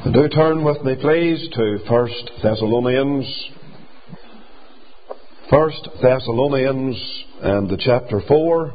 Do turn with me, please, to 1 Thessalonians. 1 Thessalonians and the chapter 4,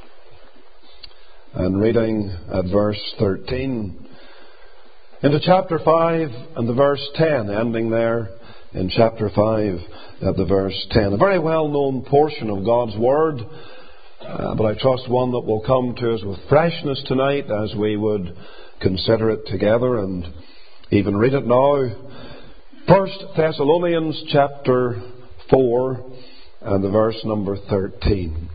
and reading at verse 13. Into chapter 5 and the verse 10, ending there in chapter 5 at the verse 10. A very well-known portion of God's Word, but I trust one that will come to us with freshness tonight as we would consider it together and even read it now. 1 Thessalonians chapter 4 and the verse number 13.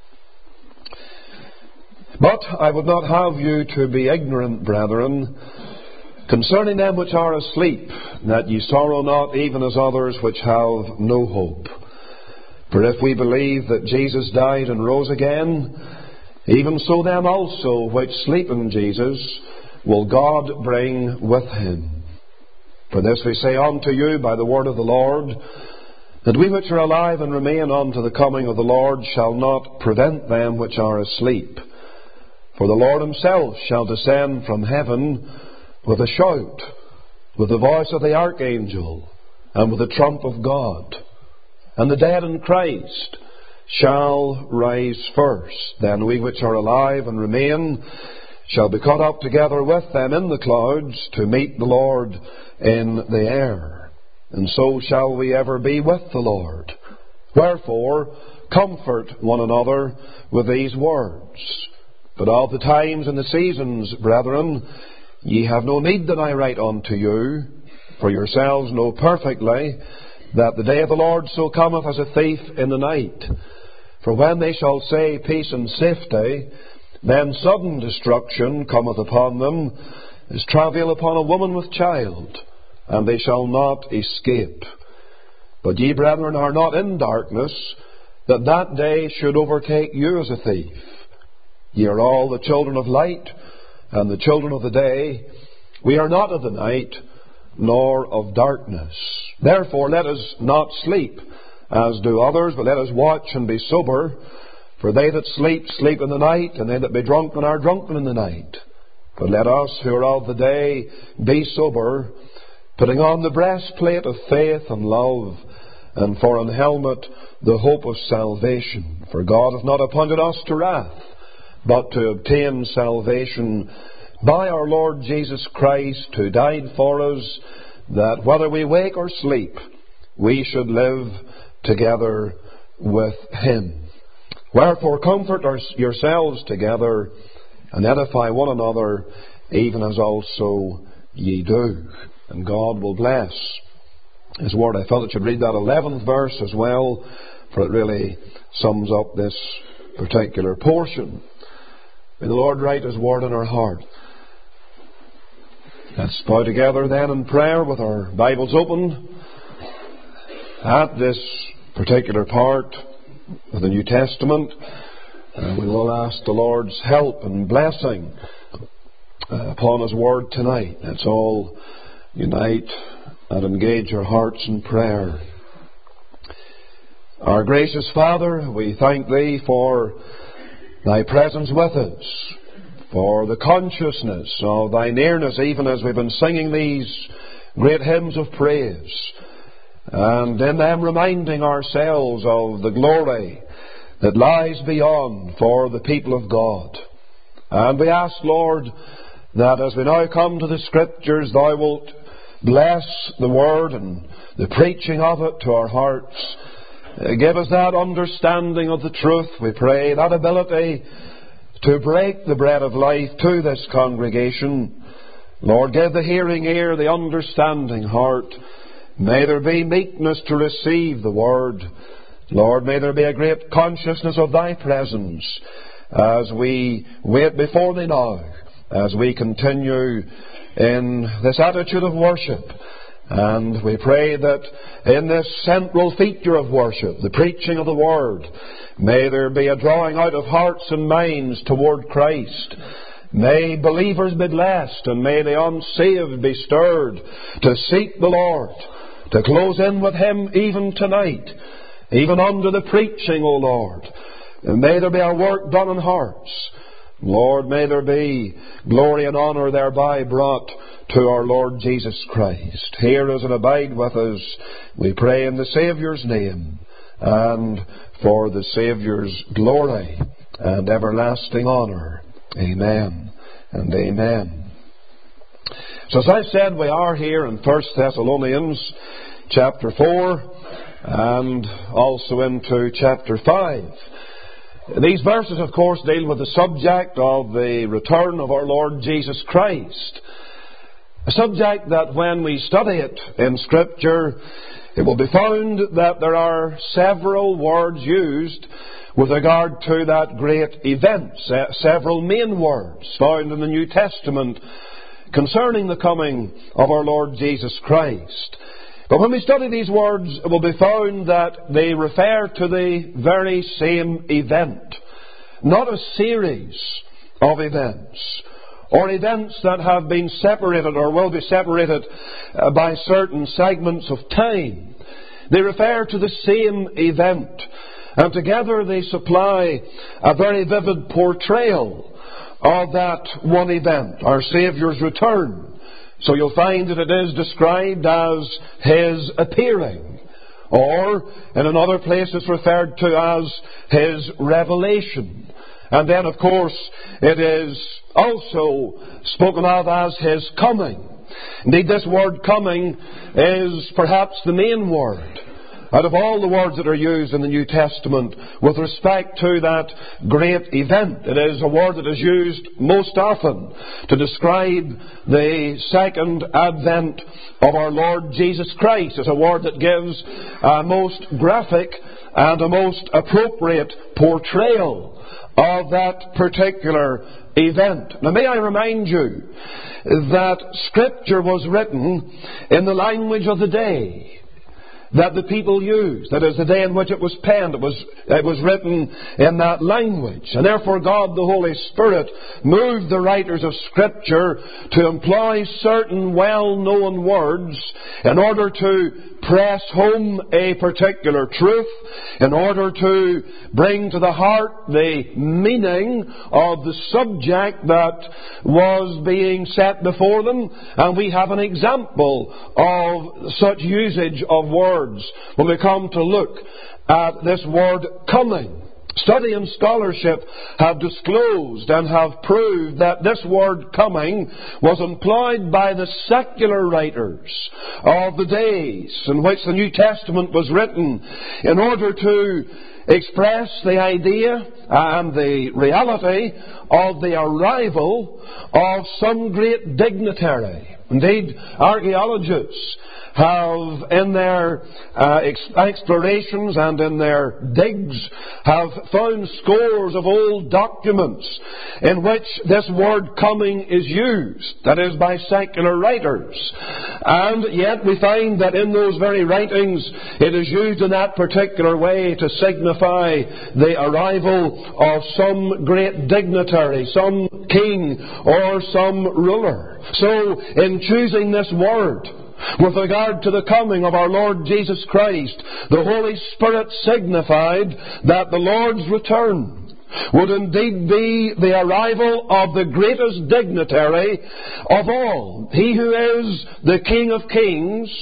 But I would not have you to be ignorant, brethren, concerning them which are asleep, that ye sorrow not, even as others which have no hope. For if we believe that Jesus died and rose again, even so them also which sleep in Jesus will God bring with him. For this we say unto you by the word of the Lord, that we which are alive and remain unto the coming of the Lord shall not prevent them which are asleep. For the Lord himself shall descend from heaven with a shout, with the voice of the archangel, and with the trump of God. And the dead in Christ shall rise first. Then we which are alive and remain shall be caught up together with them in the clouds to meet the Lord in the air. And so shall we ever be with the Lord. Wherefore, comfort one another with these words. But of the times and the seasons, brethren, ye have no need that I write unto you, for yourselves know perfectly that the day of the Lord so cometh as a thief in the night. For when they shall say peace and safety, then sudden destruction cometh upon them, as travail upon a woman with child, and they shall not escape. But ye, brethren, are not in darkness, that that day should overtake you as a thief. Ye are all the children of light, and the children of the day. We are not of the night, nor of darkness. Therefore let us not sleep, as do others, but let us watch and be sober. For they that sleep, sleep in the night, and they that be drunken are drunken in the night. But let us who are of the day be sober, putting on the breastplate of faith and love, and for an helmet the hope of salvation. For God hath not appointed us to wrath, but to obtain salvation by our Lord Jesus Christ, who died for us, that whether we wake or sleep, we should live together with him. Wherefore comfort yourselves together, and edify one another, even as also ye do. And God will bless his word. I felt I should read that 11th verse as well, for it really sums up this particular portion. May the Lord write his word in our heart. Let's bow together then in prayer with our Bibles open at this particular part of the New Testament. We will ask the Lord's help and blessing upon his word tonight. Let's all unite and engage our hearts in prayer. Our gracious Father, we thank thee for thy presence with us, for the consciousness of thy nearness, even as we've been singing these great hymns of praise, and in them reminding ourselves of the glory that lies beyond for the people of God. And we ask, Lord, that as we now come to the Scriptures, thou wilt bless the Word and the preaching of it to our hearts. Give us that understanding of the truth, we pray, that ability to break the bread of life to this congregation. Lord, give the hearing ear, the understanding heart. May there be meekness to receive the Word. Lord, may there be a great consciousness of thy presence as we wait before thee now, as we continue in this attitude of worship. And we pray that in this central feature of worship, the preaching of the Word, may there be a drawing out of hearts and minds toward Christ. May believers be blessed, and may the unsaved be stirred to seek the Lord, to close in with him even tonight, even under the preaching, O Lord. And may there be a work done in hearts Lord, may there be glory and honour thereby brought to our Lord Jesus Christ. Hear us and abide with us, we pray in the Saviour's name, and for the Saviour's glory and everlasting honour. Amen and amen. So as I said, we are here in 1 Thessalonians chapter 4 and also into chapter 5. These verses, of course, deal with the subject of the return of our Lord Jesus Christ. A subject that when we study it in Scripture, it will be found that there are several words used with regard to that great event. Several main words found in the New Testament concerning the coming of our Lord Jesus Christ. But when we study these words, it will be found that they refer to the very same event, not a series of events, or events that have been separated or will be separated by certain segments of time. They refer to the same event, and together they supply a very vivid portrayal of that one event, our Saviour's return. So you'll find that it is described as His appearing, or in another place it's referred to as His revelation. And then, of course, it is also spoken of as His coming. Indeed, this word coming is perhaps the main word out of all the words that are used in the New Testament with respect to that great event. It is a word that is used most often to describe the second advent of our Lord Jesus Christ. It's a word that gives a most graphic and a most appropriate portrayal of that particular event. Now, may I remind you that Scripture was written in the language of the day that the people used. That is, the day in which it was penned. It was written in that language. And therefore God, the Holy Spirit, moved the writers of Scripture to employ certain well-known words in order to press home a particular truth, in order to bring to the heart the meaning of the subject that was being set before them. And we have an example of such usage of words when we come to look at this word coming. Study and scholarship have disclosed and have proved that this word coming was employed by the secular writers of the days in which the New Testament was written in order to express the idea and the reality of the arrival of some great dignitary. Indeed, archaeologists have, in their explorations and in their digs, have found scores of old documents in which this word coming is used, that is, by secular writers. And yet we find that in those very writings it is used in that particular way to signify the arrival of some great dignitary, some king or some ruler. So, in choosing this word with regard to the coming of our Lord Jesus Christ, the Holy Spirit signified that the Lord's return would indeed be the arrival of the greatest dignitary of all, He who is the King of Kings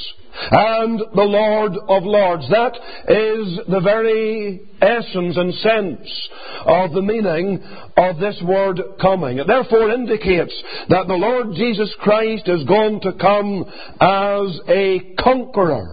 and the Lord of Lords. That is the very essence and sense of the meaning of this word coming. It therefore indicates that the Lord Jesus Christ is going to come as a conqueror.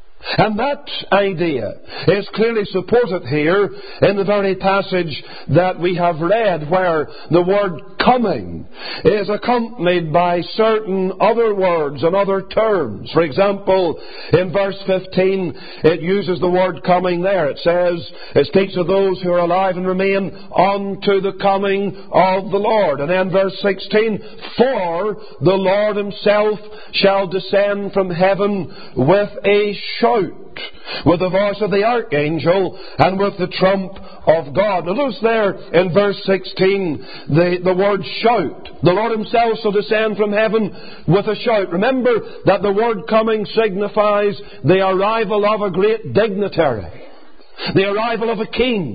And that idea is clearly supported here in the very passage that we have read, where the word coming is accompanied by certain other words and other terms. For example, in verse 15, it uses the word coming there. It says, it speaks of those who are alive and remain unto the coming of the Lord. And then verse 16, for the Lord Himself shall descend from heaven with a shout, with the voice of the archangel, and with the trump of God. Now notice there in verse 16 the word shout. The Lord Himself shall descend from heaven with a shout. Remember that the word coming signifies the arrival of a great dignitary, the arrival of a king,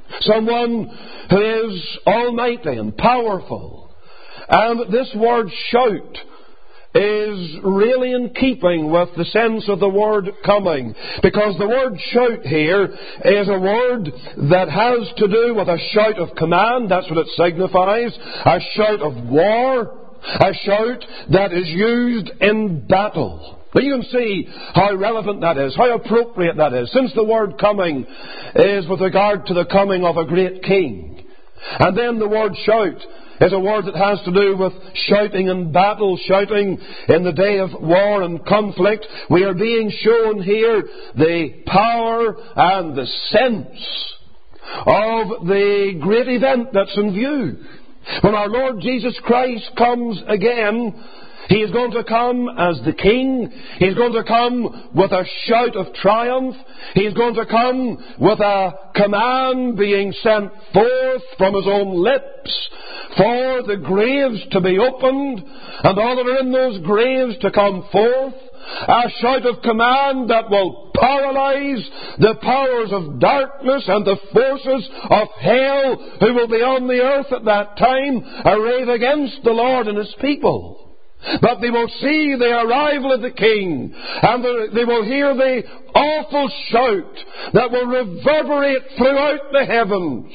Someone who is almighty and powerful. And this word shout is really in keeping with the sense of the word coming. Because the word shout here is a word that has to do with a shout of command. That's what it signifies. A shout of war. A shout that is used in battle. Now you can see how relevant that is, how appropriate that is, since the word coming is with regard to the coming of a great king. And then the word shout is a word that has to do with shouting in battle, shouting in the day of war and conflict. We are being shown here the power and the sense of the great event that's in view. When our Lord Jesus Christ comes again, He is going to come as the King. He is going to come with a shout of triumph. He is going to come with a command being sent forth from His own lips for the graves to be opened and all that are in those graves to come forth. A shout of command that will paralyze the powers of darkness and the forces of hell who will be on the earth at that time, arrayed against the Lord and His people. But they will see the arrival of the King, and they will hear the awful shout that will reverberate throughout the heavens.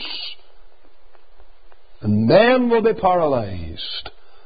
And men will be paralyzed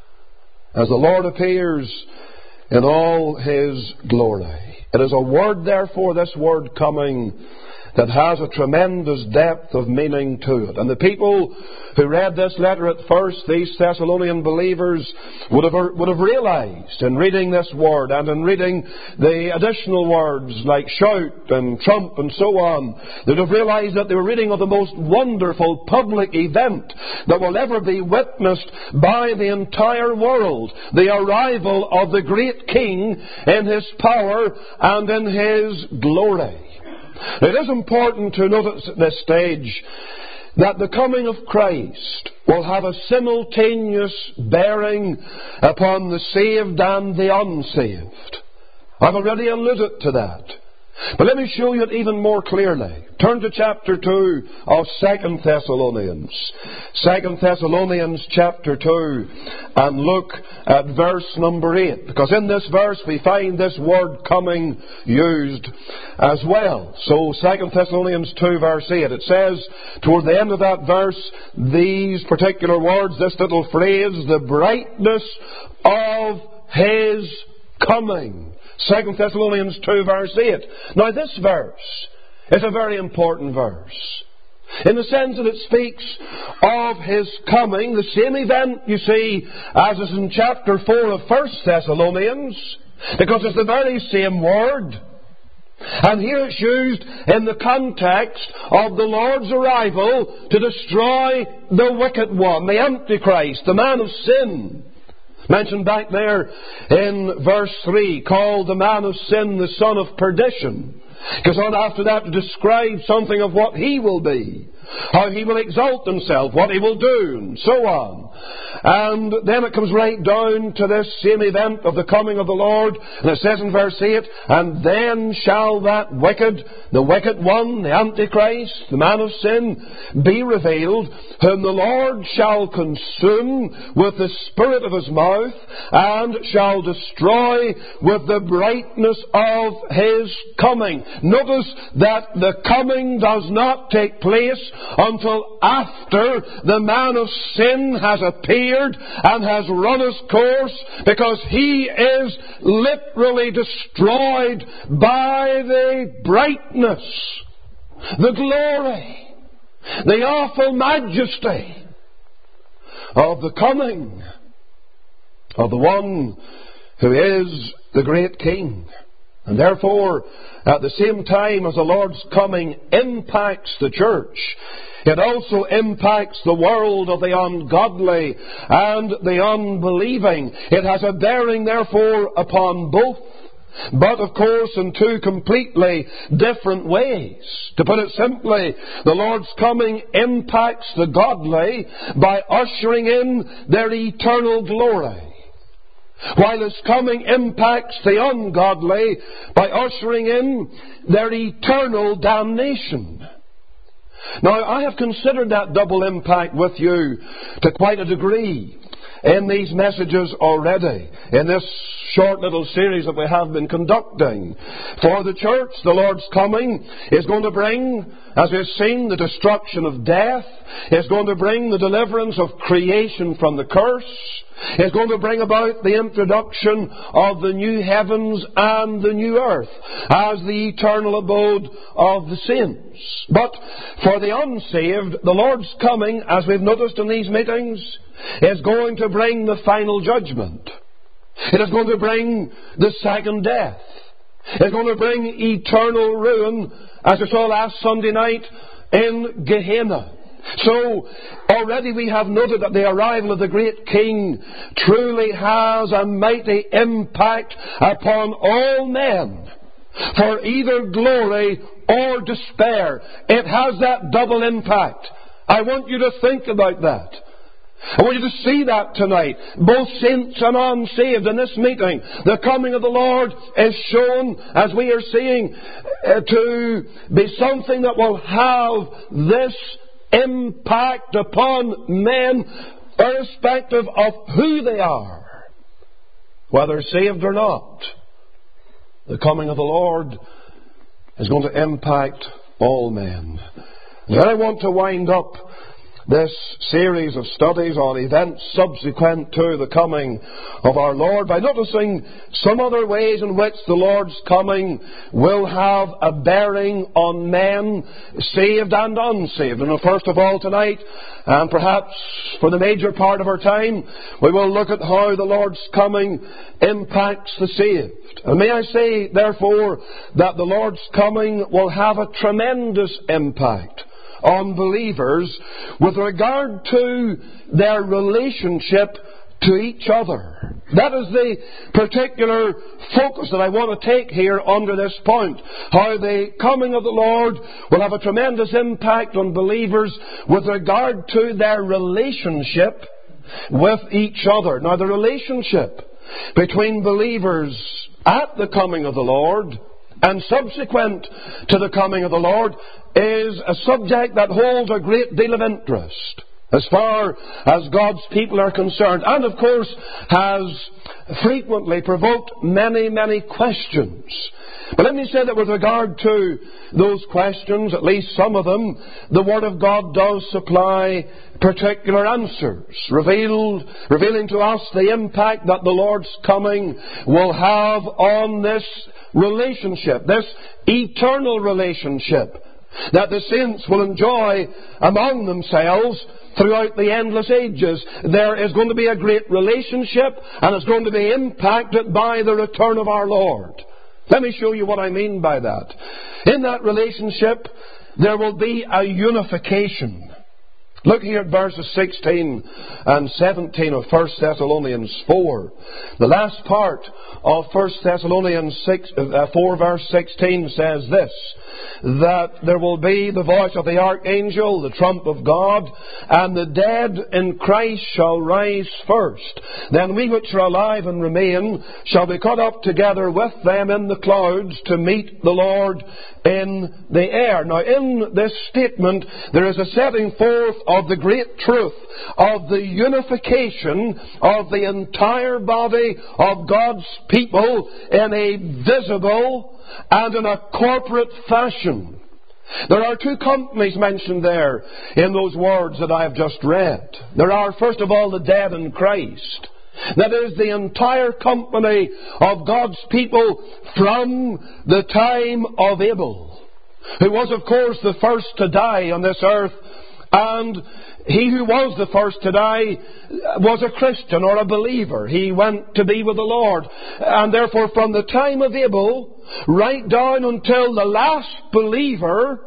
as the Lord appears in all His glory. It is a word, therefore, this word coming, that has a tremendous depth of meaning to it. And the people who read this letter at first, these Thessalonian believers, would have realized in reading this word and in reading the additional words like shout and trump and so on, they would have realized that they were reading of the most wonderful public event that will ever be witnessed by the entire world. The arrival of the great King in His power and in His glory. It is important to notice at this stage that the coming of Christ will have a simultaneous bearing upon the saved and the unsaved. I've already alluded to that. But let me show you it even more clearly. Turn to chapter 2 of 2 Thessalonians. 2 Thessalonians chapter 2, and look at verse number 8. Because in this verse we find this word coming used as well. So 2 Thessalonians 2 verse 8, it says toward the end of that verse these particular words, this little phrase, the brightness of His coming. 2 Thessalonians 2 verse 8. Now this verse is a very important verse, in the sense that it speaks of His coming, the same event, you see, as is in chapter 4 of 1 Thessalonians, because it's the very same word. And here it's used in the context of the Lord's arrival to destroy the wicked one, the Antichrist, the man of sin. Mentioned back there in verse 3, called the man of sin the son of perdition. Goes on after that to describe something of what he will be, how he will exalt himself, what he will do, and so on. And then it comes right down to this same event of the coming of the Lord, and it says in verse 8, and then shall that the wicked one, the Antichrist, the man of sin, be revealed, whom the Lord shall consume with the spirit of His mouth, and shall destroy with the brightness of His coming. Notice that the coming does not take place until after the man of sin has appeared and has run his course, because he is literally destroyed by the brightness, the glory, the awful majesty of the coming of the one who is the great King. And therefore, at the same time as the Lord's coming impacts the church, it also impacts the world of the ungodly and the unbelieving. It has a bearing, therefore, upon both, but of course in two completely different ways. To put it simply, the Lord's coming impacts the godly by ushering in their eternal glory, while His coming impacts the ungodly by ushering in their eternal damnation. Now, I have considered that double impact with you to quite a degree in these messages already, in this short little series that we have been conducting. For the church, the Lord's coming is going to bring, as we've seen, the destruction of death. It's going to bring the deliverance of creation from the curse. It's going to bring about the introduction of the new heavens and the new earth as the eternal abode of the saints. But for the unsaved, the Lord's coming, as we've noticed in these meetings, is going to bring the final judgment. It is going to bring the second death. It's going to bring eternal ruin, as we saw last Sunday night in Gehenna. So, already we have noted that the arrival of the great King truly has a mighty impact upon all men, for either glory or despair. It has that double impact. I want you to think about that. I want you to see that tonight. Both saints and unsaved in this meeting. The coming of the Lord is shown, as we are seeing, to be something that will have this impact upon men, irrespective of who they are, whether saved or not. The coming of the Lord is going to impact all men. And I want to wind up this series of studies on events subsequent to the coming of our Lord by noticing some other ways in which the Lord's coming will have a bearing on men, saved and unsaved. And first of all tonight, and perhaps for the major part of our time, we will look at how the Lord's coming impacts the saved. And may I say, therefore, that the Lord's coming will have a tremendous impact on believers with regard to their relationship to each other. That is the particular focus that I want to take here under this point. How the coming of the Lord will have a tremendous impact on believers with regard to their relationship with each other. Now, the relationship between believers at the coming of the Lord and subsequent to the coming of the Lord is a subject that holds a great deal of interest as far as God's people are concerned, and of course has frequently provoked many, many questions. But let me say that with regard to those questions, at least some of them, the Word of God does supply particular answers, revealing to us the impact that the Lord's coming will have on this relationship, this eternal relationship that the saints will enjoy among themselves throughout the endless ages. There is going to be a great relationship, and it's going to be impacted by the return of our Lord. Let me show you what I mean by that. In that relationship, there will be a unification. Look here at verses 16 and 17 of 1 Thessalonians 4. The last part of 1 Thessalonians 4 verse 16 says this, that there will be the voice of the archangel, the trump of God, and the dead in Christ shall rise first. Then we which are alive and remain shall be caught up together with them in the clouds to meet the Lord in the air. Now, in this statement, there is a setting forth of the great truth of the unification of the entire body of God's people in a visible and in a corporate fashion. There are two companies mentioned there in those words that I have just read. There are, first of all, the dead in Christ. That is the entire company of God's people from the time of Abel, who was, of course, the first to die on this earth. And he who was the first to die was a Christian or a believer. He went to be with the Lord. And therefore, from the time of Abel right down until the last believer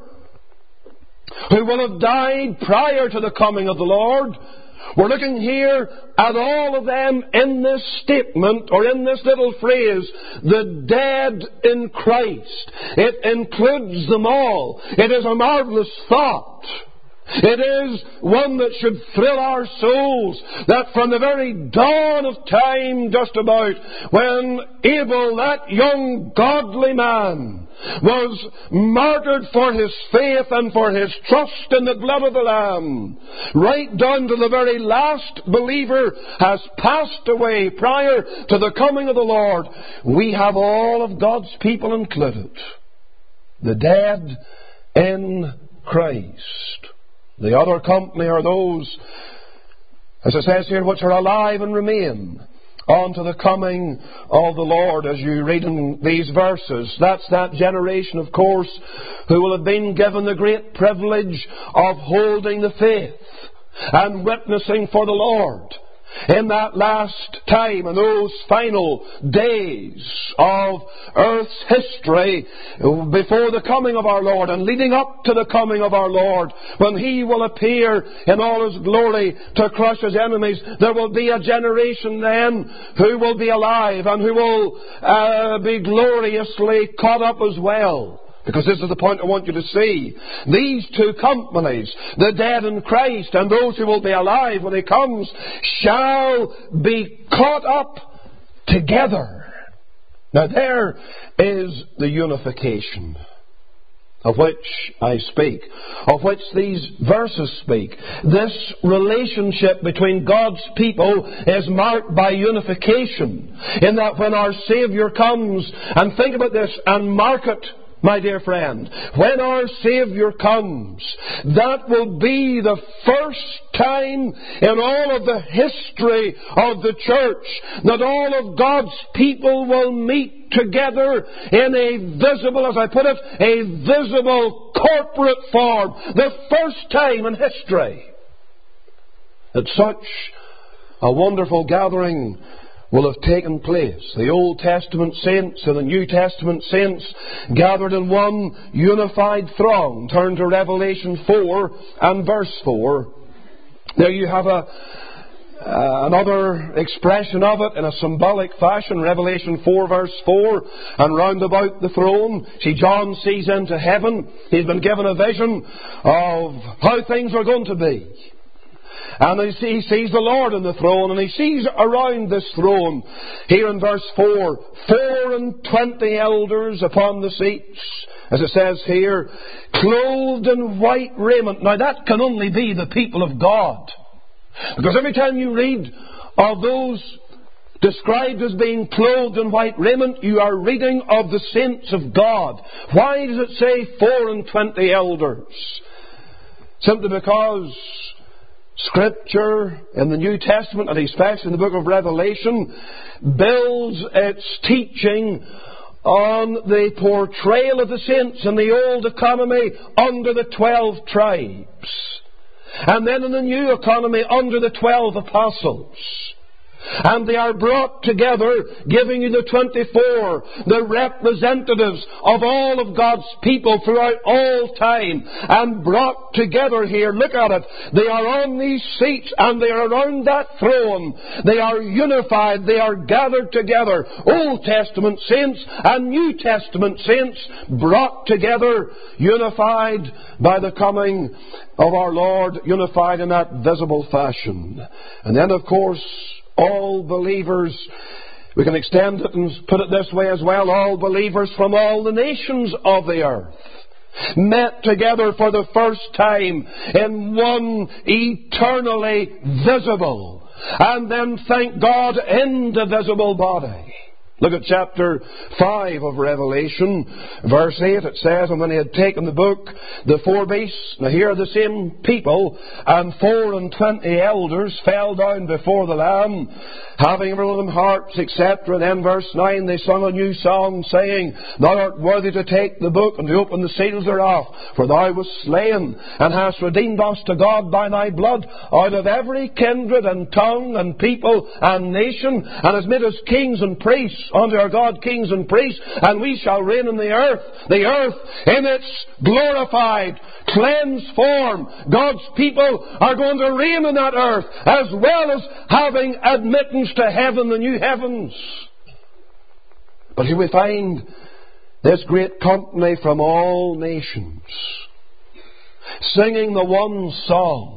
who will have died prior to the coming of the Lord, we're looking here at all of them in this statement, or in this little phrase, the dead in Christ. It includes them all. It is a marvelous thought. It is one that should thrill our souls, that from the very dawn of time just about, when Abel, that young godly man, was martyred for his faith and for his trust in the blood of the Lamb, right down to the very last believer has passed away prior to the coming of the Lord, we have all of God's people included, the dead in Christ. The other company are those, as it says here, which are alive and remain unto the coming of the Lord, as you read in these verses. That's that generation, of course, who will have been given the great privilege of holding the faith and witnessing for the Lord in that last time, in those final days of earth's history before the coming of our Lord and leading up to the coming of our Lord, when He will appear in all His glory to crush His enemies. There will be a generation then who will be alive and who will be gloriously caught up as well. Because this is the point I want you to see. These two companies, the dead in Christ and those who will be alive when He comes, shall be caught up together. Now there is the unification of which I speak, of which these verses speak. This relationship between God's people is marked by unification, in that when our Saviour comes, and think about this and mark it, my dear friend, when our Saviour comes, that will be the first time in all of the history of the church that all of God's people will meet together in a visible, as I put it, a visible corporate form. The first time in history that such a wonderful gathering will have taken place. The Old Testament saints and the New Testament saints gathered in one unified throng. Turn to Revelation 4 and verse 4. There you have another expression of it in a symbolic fashion. Revelation 4 verse 4. And round about the throne, see, John sees into heaven. He's been given a vision of how things are going to be. And he sees the Lord on the throne, and he sees around this throne, here in verse 4, 24 elders upon the seats, as it says here, clothed in white raiment. Now that can only be the people of God. Because every time you read of those described as being clothed in white raiment, you are reading of the saints of God. Why does it say 24 elders? Simply because Scripture in the New Testament, and especially in the book of Revelation, builds its teaching on the portrayal of the saints in the old economy under the 12 tribes, and then in the new economy under the 12 apostles. And they are brought together, giving you the 24, the representatives of all of God's people throughout all time, and brought together here. Look at it. They are on these seats and they are around that throne. They are unified. They are gathered together. Old Testament saints and New Testament saints brought together, unified by the coming of our Lord, unified in that visible fashion. And then, of course, all believers, we can extend it and put it this way as well, all believers from all the nations of the earth met together for the first time in one eternally visible and then, thank God, indivisible body. Look at chapter 5 of Revelation, verse 8. It says, and when he had taken the book, the four beasts, now here are the same people, and 24 elders fell down before the Lamb, having every one of them harps, etc. And then verse 9, they sung a new song, saying, Thou art worthy to take the book and to open the seals thereof, for thou wast slain, and hast redeemed us to God by thy blood, out of every kindred and tongue and people and nation, and hast made us kings and priests unto our God, kings and priests, and we shall reign in the earth in its glorified, cleansed form. God's people are going to reign in that earth, as well as having admittance to heaven, the new heavens. But here we find this great company from all nations. singing the one song.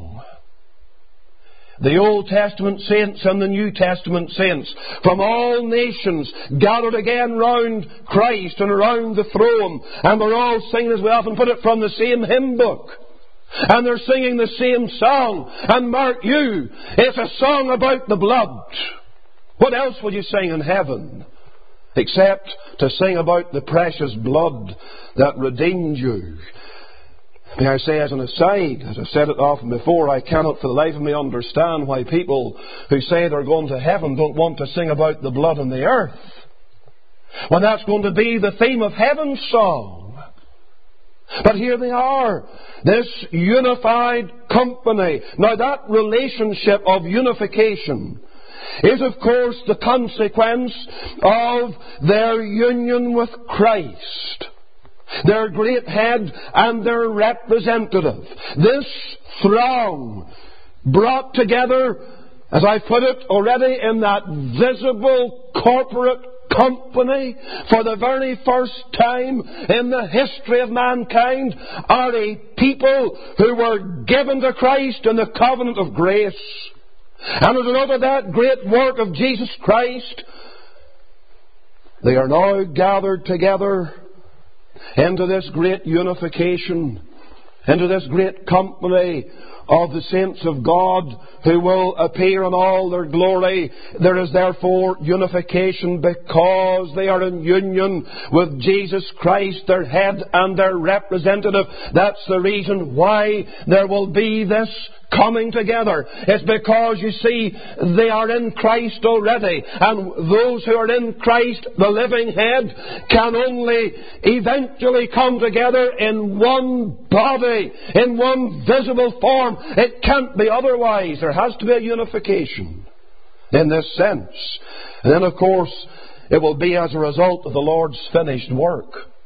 The Old Testament saints and the New Testament saints from all nations gathered again round Christ and around the throne. And they're all singing, as we often put it, from the same hymn book. And they're singing the same song. And mark you, it's a song about the blood. What else would you sing in heaven except to sing about the precious blood that redeemed you? May I say as an aside, as I've said it often before, I cannot for the life of me understand why people who say they're going to heaven don't want to sing about the blood on the earth, when that's going to be the theme of heaven's song. But here they are, this unified company. Now that relationship of unification is of course the consequence of their union with Christ, their great head and their representative. This throng brought together, as I put it already, in that visible corporate company for the very first time in the history of mankind, are a people who were given to Christ in the covenant of grace. And as a result of that great work of Jesus Christ, they are now gathered together into this great unification, into this great company of the saints of God who will appear in all their glory. There is therefore unification because they are in union with Jesus Christ, their head and their representative. That's the reason why there will be this coming together. It's because, you see, they are in Christ already. And those who are in Christ, the living head, can only eventually come together in one body, in one visible form. It can't be otherwise. There has to be a unification in this sense. And then, of course, it will be as a result of the Lord's finished work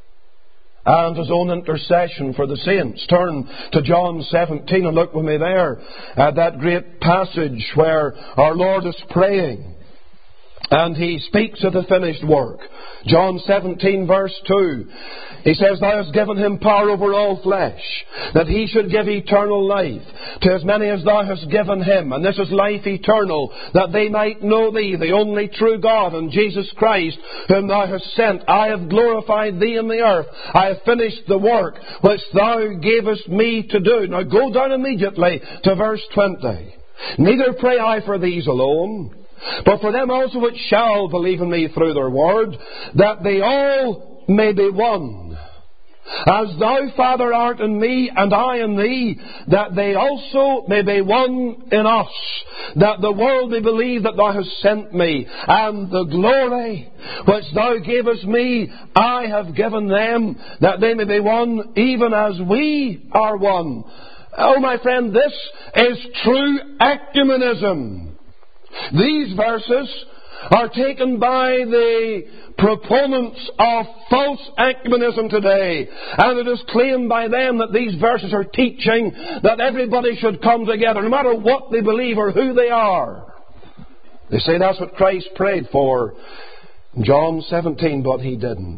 and His own intercession for the saints. Turn to John 17 and look with me there at that great passage where our Lord is praying and He speaks of the finished work. John 17 verse 2. He says, Thou hast given Him power over all flesh, that He should give eternal life to as many as Thou hast given Him. And this is life eternal, that they might know Thee, the only true God, and Jesus Christ, whom Thou hast sent. I have glorified Thee in the earth. I have finished the work which Thou gavest me to do. Now go down immediately to verse 20. Neither pray I for these alone, but for them also which shall believe in me through their word, that they all may be one. As Thou, Father, art in me, and I in Thee, that they also may be one in us, that the world may believe that Thou hast sent me, and the glory which Thou gavest me, I have given them, that they may be one, even as we are one. Oh, my friend, this is true ecumenism. These verses are taken by the proponents of false ecumenism today, and it is claimed by them that these verses are teaching that everybody should come together, no matter what they believe or who they are. They say that's what Christ prayed for in John 17, but He didn't.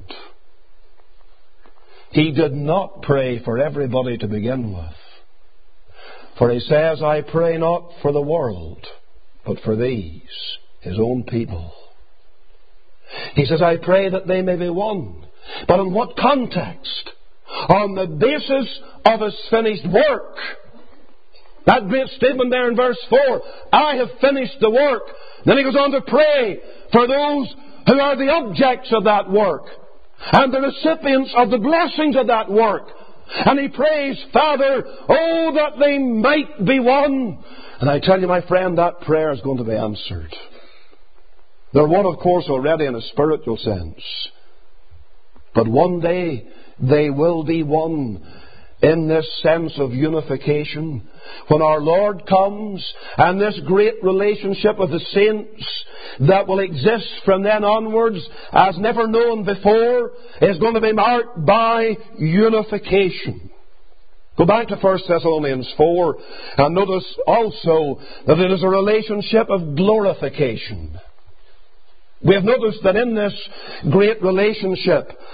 He did not pray for everybody to begin with. For He says, I pray not for the world, but for these, His own people. He says, I pray that they may be one. But in what context? On the basis of His finished work. That great statement there in verse 4, I have finished the work. Then He goes on to pray for those who are the objects of that work and the recipients of the blessings of that work. And He prays, Father, oh, that they might be one. And I tell you, my friend, that prayer is going to be answered. They're one, of course, already in a spiritual sense. But one day they will be one in this sense of unification. When our Lord comes, and this great relationship of the saints that will exist from then onwards as never known before is going to be marked by unification. Go back to 1 Thessalonians 4 and notice also that it is a relationship of glorification. We have noticed that in this great relationship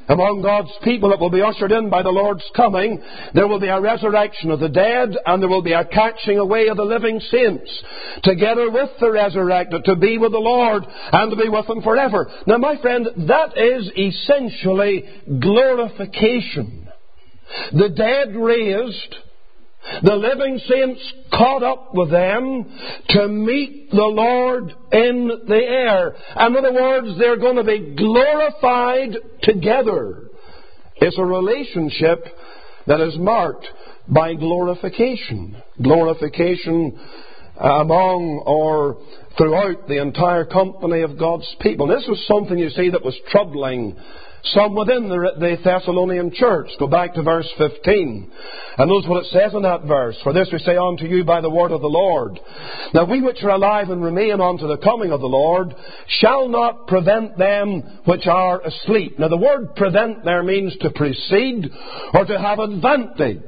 among God's people that will be ushered in by the Lord's coming, there will be a resurrection of the dead, and there will be a catching away of the living saints, together with the resurrected, to be with the Lord and to be with Him forever. Now, my friend, that is essentially glorification. The dead raised, the living saints caught up with them to meet the Lord in the air. In other words, they're going to be glorified together. It's a relationship that is marked by glorification. Glorification among or throughout the entire company of God's people. This was something, you see, that was troubling some within the Thessalonian church. Go back to verse 15. And notice what it says in that verse. For this we say unto you by the word of the Lord. Now we which are alive and remain unto the coming of the Lord shall not prevent them which are asleep. Now the word prevent there means to precede or to have advantage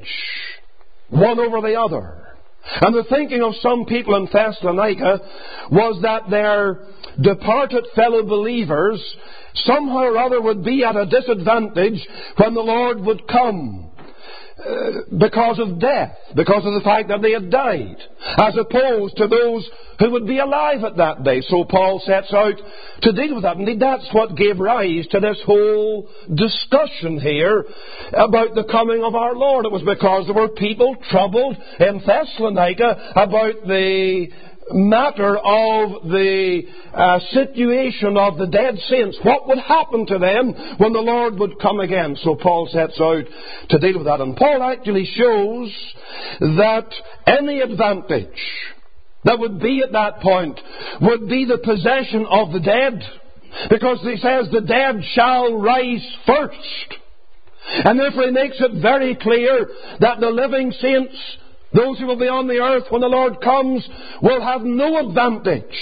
one over the other. And the thinking of some people in Thessalonica was that their departed fellow believers somehow or other would be at a disadvantage when the Lord would come because of death, because of the fact that they had died, as opposed to those who would be alive at that day. So Paul sets out to deal with that. Indeed, that's what gave rise to this whole discussion here about the coming of our Lord. It was because there were people troubled in Thessalonica about the matter of the situation of the dead saints. What would happen to them when the Lord would come again? So Paul sets out to deal with that. And Paul actually shows that any advantage that would be at that point would be the possession of the dead. Because he says the dead shall rise first. And therefore he makes it very clear that the living saints, those who will be on the earth when the Lord comes, will have no advantage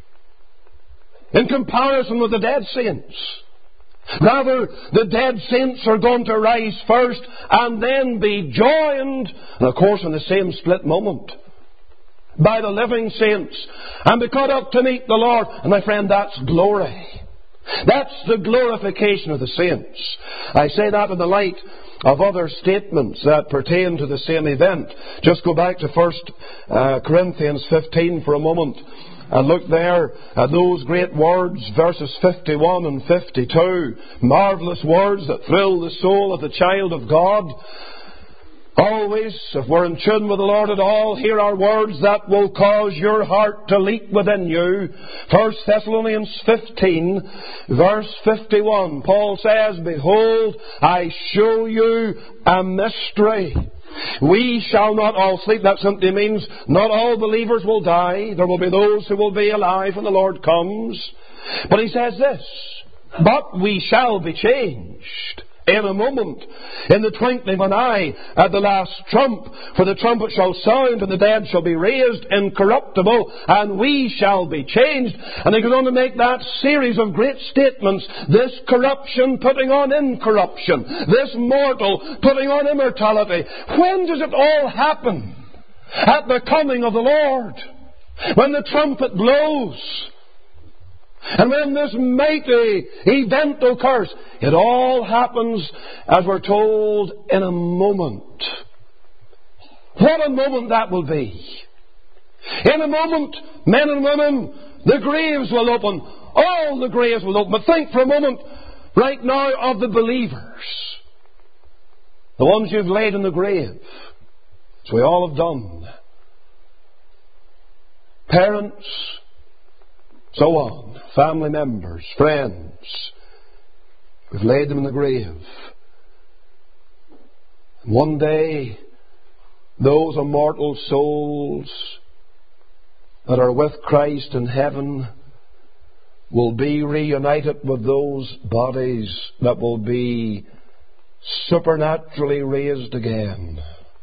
in comparison with the dead saints. Rather, the dead saints are going to rise first and then be joined, and of course in the same split moment, by the living saints and be caught up to meet the Lord. And my friend, that's glory. That's the glorification of the saints. I say that in the light of other statements that pertain to the same event. Just go back to 1 Corinthians 15 for a moment and look there at those great words, verses 51 and 52. Marvellous words that thrill the soul of the child of God. Always, if we're in tune with the Lord at all, here are words that will cause your heart to leap within you. 1 Thessalonians 15, verse 51. Paul says, Behold, I show you a mystery. We shall not all sleep. That simply means not all believers will die. There will be those who will be alive when the Lord comes. But he says this, But we shall be changed in a moment, in the twinkling of an eye, at the last trump. For the trumpet shall sound, and the dead shall be raised incorruptible, and we shall be changed. And he goes on to make that series of great statements. This corruption putting on incorruption. This mortal putting on immortality. When does it all happen? At the coming of the Lord. When the trumpet blows. And when this mighty event occurs, it all happens, as we're told, in a moment. What a moment that will be. In a moment, men and women, the graves will open. All the graves will open. But think for a moment right now of the believers. The ones you've laid in the grave. As we all have done. Parents, so on. Family members, friends. We've laid them in the grave. One day, those immortal souls that are with Christ in heaven will be reunited with those bodies that will be supernaturally raised again.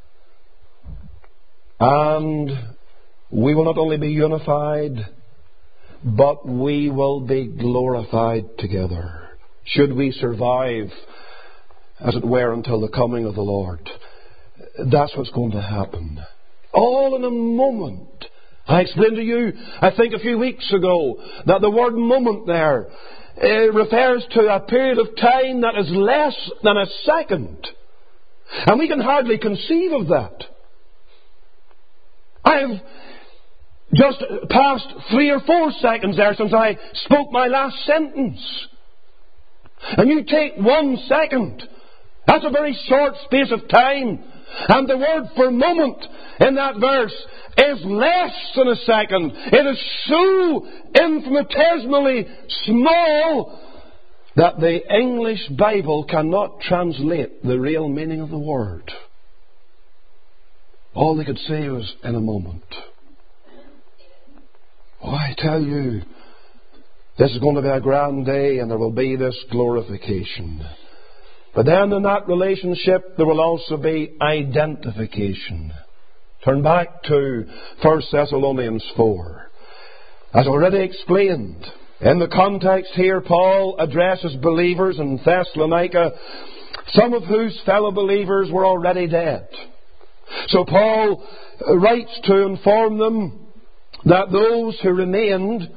And we will not only be unified, but we will be glorified together. Should we survive, as it were, until the coming of the Lord. That's what's going to happen. All in a moment. I explained to you, I think a few weeks ago, that the word moment there refers to a period of time that is less than a second. And we can hardly conceive of that. I have just passed 3 or 4 seconds there since I spoke my last sentence. And you take 1 second. That's a very short space of time. And the word for moment in that verse is less than a second. It is so infinitesimally small that the English Bible cannot translate the real meaning of the word. All they could say was, in a moment. Oh, I tell you, this is going to be a grand day, and there will be this glorification. But then in that relationship, there will also be identification. Turn back to 1 Thessalonians 4. As already explained, in the context here, Paul addresses believers in Thessalonica, some of whose fellow believers were already dead. So Paul writes to inform them that those who remained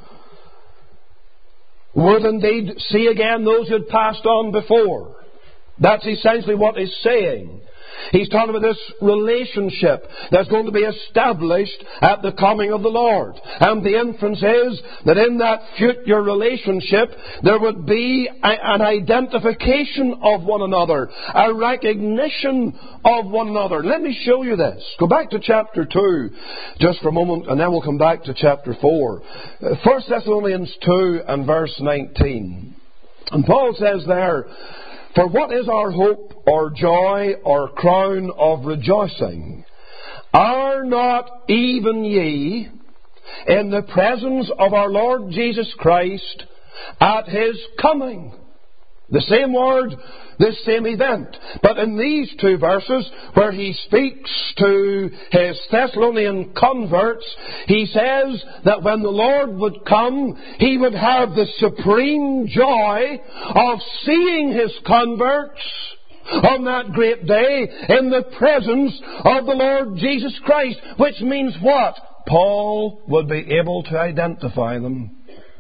would indeed see again those who had passed on before. That's essentially what he's saying. He's talking about this relationship that's going to be established at the coming of the Lord. And the inference is that in that future relationship there would be an identification of one another, a recognition of one another. Let me show you this. Go back to chapter 2 just for a moment, and then we'll come back to chapter 4. 1 Thessalonians 2 and verse 19. And Paul says there, "For what is our hope, or joy, or crown of rejoicing? Are not even ye in the presence of our Lord Jesus Christ at His coming?" The same word, this same event. But in these 2 verses, where he speaks to his Thessalonian converts, he says that when the Lord would come, he would have the supreme joy of seeing his converts on that great day in the presence of the Lord Jesus Christ. Which means what? Paul would be able to identify them.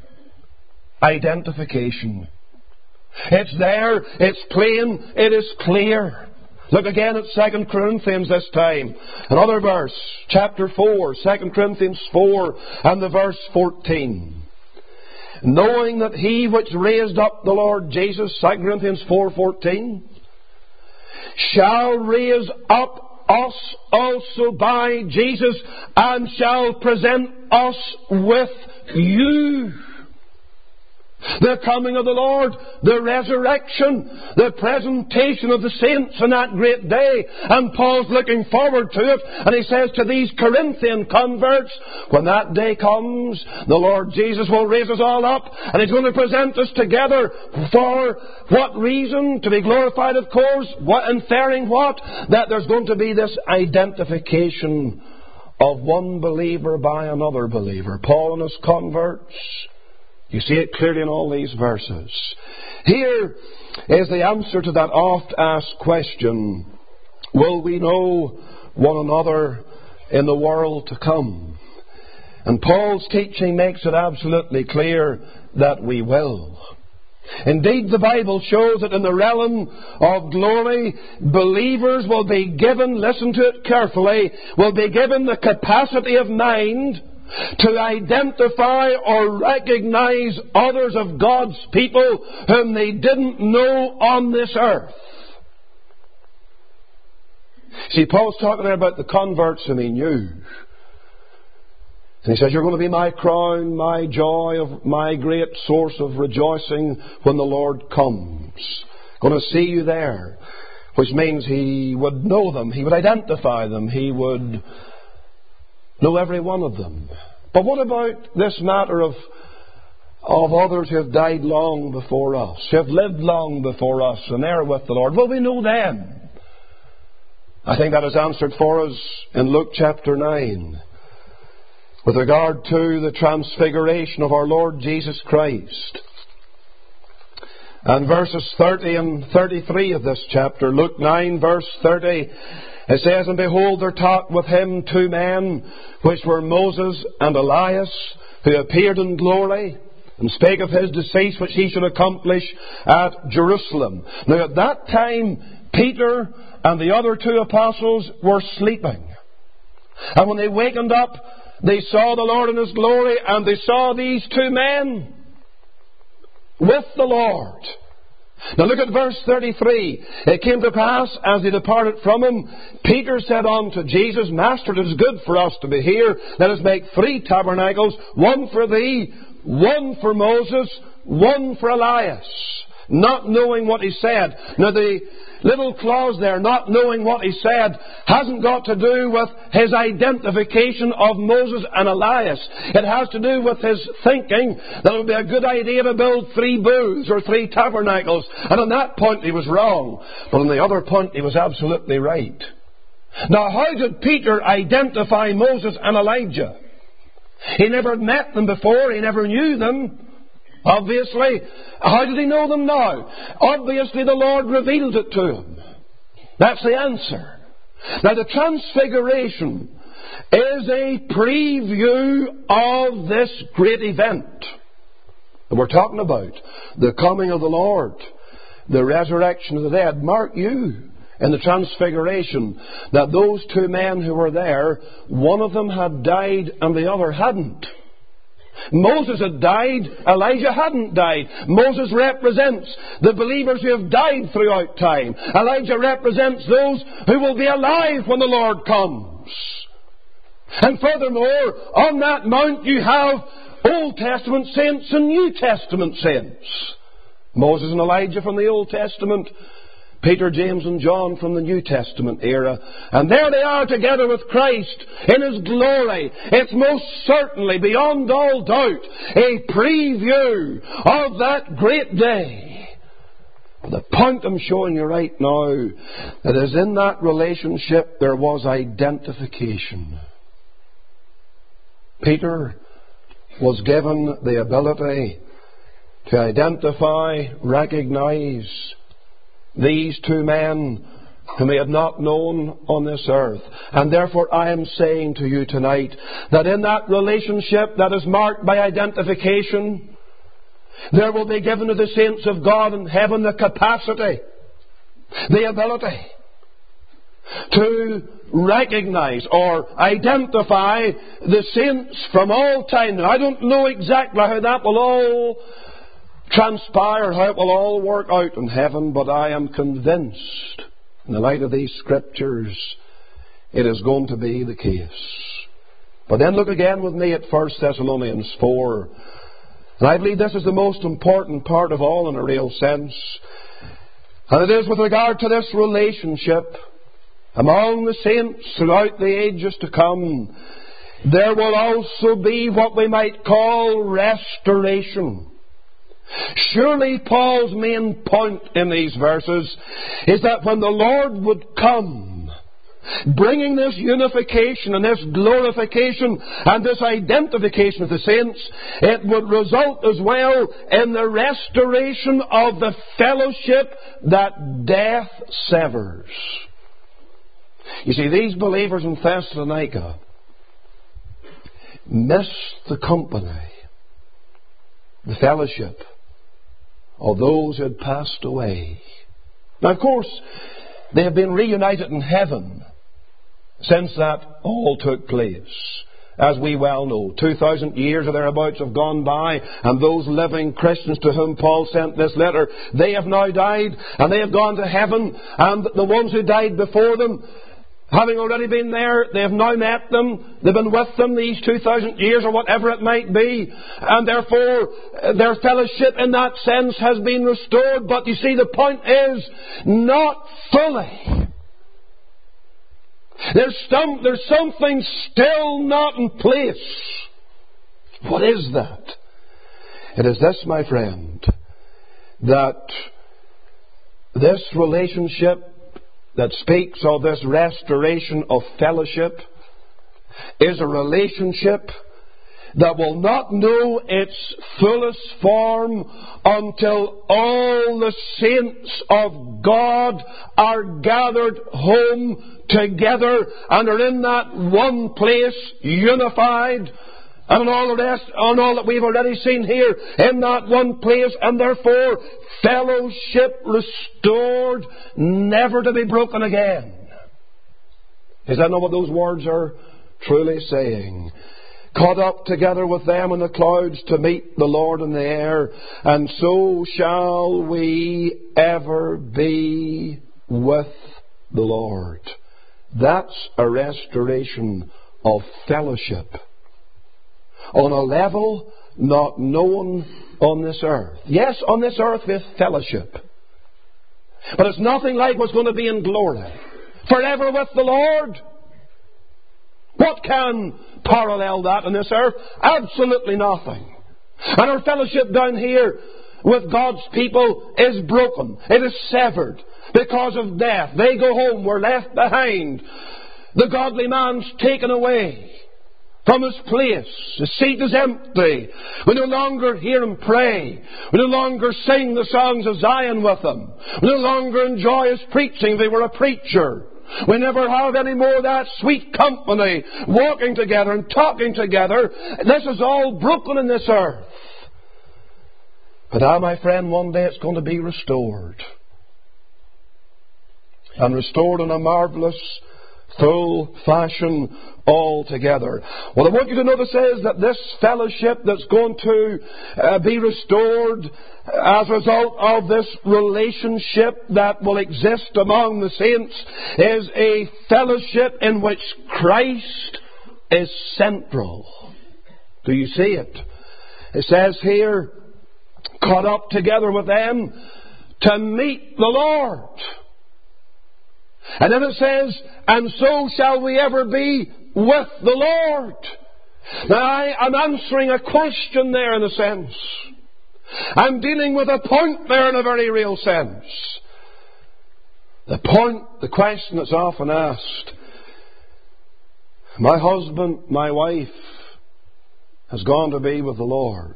Identification. It's there, it's plain, it is clear. Look again at 2 Corinthians this time. Another verse, chapter 4, 2 Corinthians 4 and the verse 14. "Knowing that He which raised up the Lord Jesus," 2 Corinthians 4:14, "shall raise up us also by Jesus, and shall present us with you." The coming of the Lord, the resurrection, the presentation of the saints on that great day. And Paul's looking forward to it. And he says to these Corinthian converts, when that day comes, the Lord Jesus will raise us all up, and He's going to present us together. For what reason? To be glorified, of course. Inferring what? That there's going to be this identification of one believer by another believer. Paul and his converts. You see it clearly in all these verses. Here is the answer to that oft-asked question, will we know one another in the world to come? And Paul's teaching makes it absolutely clear that we will. Indeed, the Bible shows that in the realm of glory, believers will be given, listen to it carefully, will be given the capacity of mind to identify or recognize others of God's people whom they didn't know on this earth. See, Paul's talking there about the converts whom he knew. And he says, you're going to be my crown, my joy, my great source of rejoicing when the Lord comes. Going to see you there. Which means he would know them, he would identify them, he would know every one of them. But what about this matter of others who have died long before us, who have lived long before us, and they're with the Lord? Will we know them? I think that is answered for us in Luke chapter 9. With regard to the transfiguration of our Lord Jesus Christ. And verses 30 and 33 of this chapter, Luke 9 verse 30, it says, and behold, there talked with him 2 men, which were Moses and Elias, who appeared in glory, and spake of his decease which he should accomplish at Jerusalem. Now at that time, Peter and the other two apostles were sleeping. And when they wakened up, they saw the Lord in His glory, and they saw these two men with the Lord. Now look at verse 33. It came to pass, as they departed from him, Peter said unto Jesus, Master, it is good for us to be here. Let us make 3 tabernacles, one for thee, one for Moses, one for Elias. Not knowing what he said. Now the little clause there, not knowing what he said, hasn't got to do with his identification of Moses and Elias. It has to do with his thinking that it would be a good idea to build 3 booths or 3 tabernacles. And on that point he was wrong. But on the other point he was absolutely right. Now how did Peter identify Moses and Elijah? He never met them before. He never knew them. Obviously. How did he know them now? Obviously the Lord revealed it to him. That's the answer. Now the Transfiguration is a preview of this great event that we're talking about. The coming of the Lord. The resurrection of the dead. Mark you in the Transfiguration that those 2 men who were there, one of them had died and the other hadn't. Moses had died, Elijah hadn't died. Moses represents the believers who have died throughout time. Elijah represents those who will be alive when the Lord comes. And furthermore, on that mount you have Old Testament saints and New Testament saints. Moses and Elijah from the Old Testament, Peter, James and John from the New Testament era. And there they are together with Christ in His glory. It's most certainly, beyond all doubt, a preview of that great day. But the point I'm showing you right now, that is in that relationship there was identification. Peter was given the ability to identify, recognize these 2 men whom he had not known on this earth. And therefore I am saying to you tonight that in that relationship that is marked by identification, there will be given to the saints of God in heaven the capacity, the ability to recognize or identify the saints from all time. Now I don't know exactly how that will all transpire, how it will all work out in heaven, but I am convinced, in the light of these Scriptures, it is going to be the case. But then look again with me at 1 Thessalonians 4. And I believe this is the most important part of all in a real sense. And it is with regard to this relationship among the saints throughout the ages to come. There will also be what we might call restoration. Surely Paul's main point in these verses is that when the Lord would come, bringing this unification and this glorification and this identification of the saints, it would result as well in the restoration of the fellowship that death severs. You see, these believers in Thessalonica missed the company, the fellowship of those who had passed away. Now, of course, they have been reunited in heaven since that all took place. As we well know, 2,000 years or thereabouts have gone by, and those living Christians to whom Paul sent this letter, they have now died, and they have gone to heaven, and the ones who died before them, having already been there, they have now met them. They've been with them these 2,000 years or whatever it might be. And therefore, their fellowship in that sense has been restored. But you see, the point is, not fully. There's something still not in place. What is that? It is this, my friend, that this relationship that speaks of this restoration of fellowship is a relationship that will not know its fullest form until all the saints of God are gathered home together and are in that one place, unified and on all the rest, on all that we've already seen here in that one place, and therefore fellowship restored, never to be broken again. Is that not what those words are truly saying? Caught up together with them in the clouds to meet the Lord in the air, and so shall we ever be with the Lord. That's a restoration of fellowship on a level not known on this earth. Yes, on this earth we have fellowship, but it's nothing like what's going to be in glory. Forever with the Lord. What can parallel that on this earth? Absolutely nothing. And our fellowship down here with God's people is broken. It is severed because of death. They go home. We're left behind. The godly man's taken away from his place. His seat is empty. We no longer hear him pray. We no longer sing the songs of Zion with him. We no longer enjoy his preaching. They were a preacher. We never have any more of that sweet company, walking together and talking together. This is all broken in this earth. But my friend, one day it's going to be restored. And restored in a marvellous, full fashion altogether. What I want you to notice is that this fellowship that's going to be restored as a result of this relationship that will exist among the saints is a fellowship in which Christ is central. Do you see it? It says here, caught up together with them to meet the Lord. And then it says, and so shall we ever be with the Lord. Now I'm answering a question there in a sense. I'm dealing with a point there in a very real sense. The point, the question that's often asked. My husband, my wife has gone to be with the Lord.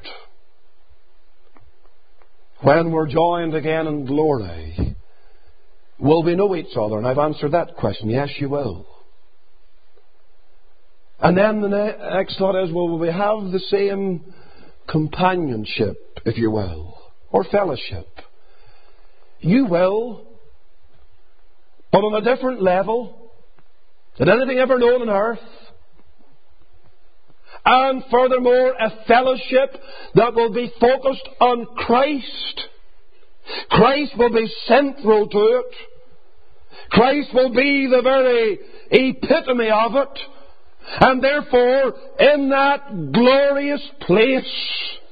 When we're joined again in glory, will we know each other? And I've answered that question. Yes, you will. And then the next thought is, will we have the same companionship, if you will, or fellowship? You will, but on a different level than anything ever known on earth. And furthermore, a fellowship that will be focused on Christ. Christ will be central to it. Christ will be the very epitome of it. And therefore, in that glorious place,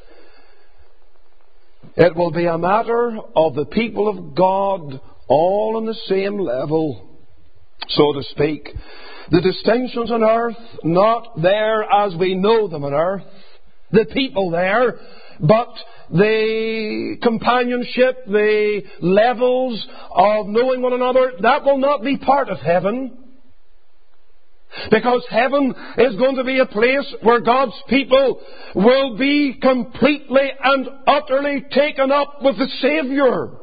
it will be a matter of the people of God all on the same level, so to speak. The distinctions on earth, not there as we know them on earth. The people there, but the companionship, the levels of knowing one another, that will not be part of heaven. Because heaven is going to be a place where God's people will be completely and utterly taken up with the Saviour.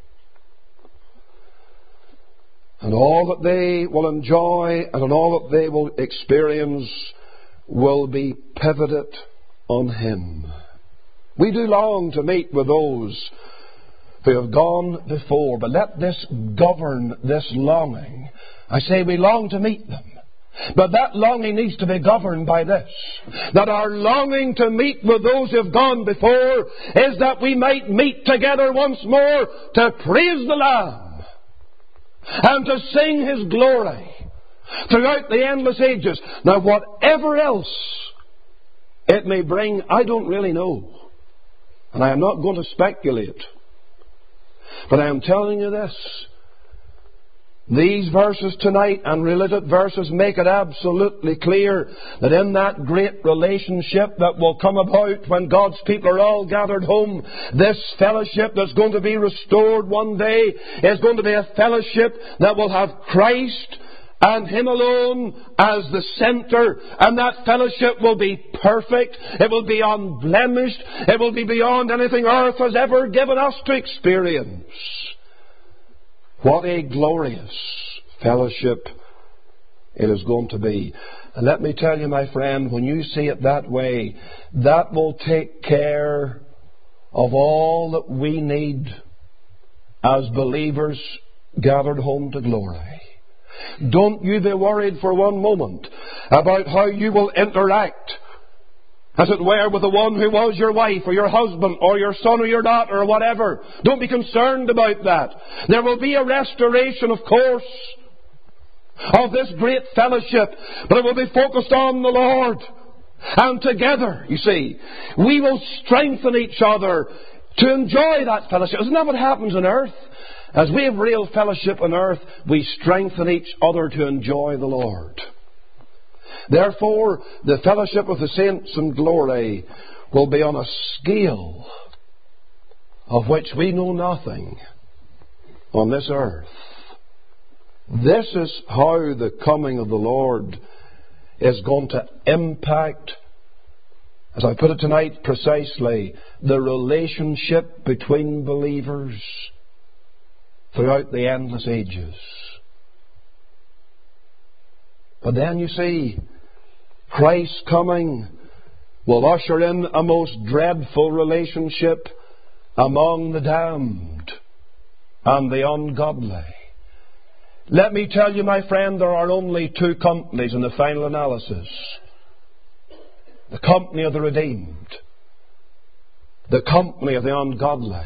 And all that they will enjoy and all that they will experience will be pivoted on Him. We do long to meet with those who have gone before, but let this govern this longing. I say we long to meet them. But that longing needs to be governed by this. That our longing to meet with those who have gone before is that we might meet together once more to praise the Lamb and to sing His glory throughout the endless ages. Now, whatever else it may bring, I don't really know. And I am not going to speculate. But I am telling you this. These verses tonight and related verses make it absolutely clear that in that great relationship that will come about when God's people are all gathered home, this fellowship that's going to be restored one day is going to be a fellowship that will have Christ and Him alone as the centre, and that fellowship will be perfect, it will be unblemished, it will be beyond anything earth has ever given us to experience. What a glorious fellowship it is going to be. And let me tell you, my friend, when you see it that way, that will take care of all that we need as believers gathered home to glory. Don't you be worried for one moment about how you will interact, as it were, with the one who was your wife or your husband or your son or your daughter or whatever. Don't be concerned about that. There will be a restoration, of course, of this great fellowship, but it will be focused on the Lord. And together, you see, we will strengthen each other to enjoy that fellowship. Isn't that what happens on earth? As we have real fellowship on earth, we strengthen each other to enjoy the Lord. Therefore, the fellowship of the saints in glory will be on a scale of which we know nothing on this earth. This is how the coming of the Lord is going to impact, as I put it tonight precisely, the relationship between believers throughout the endless ages. But then you see, Christ's coming will usher in a most dreadful relationship among the damned and the ungodly. Let me tell you, my friend, there are only two companies in the final analysis. The company of the redeemed, the company of the ungodly.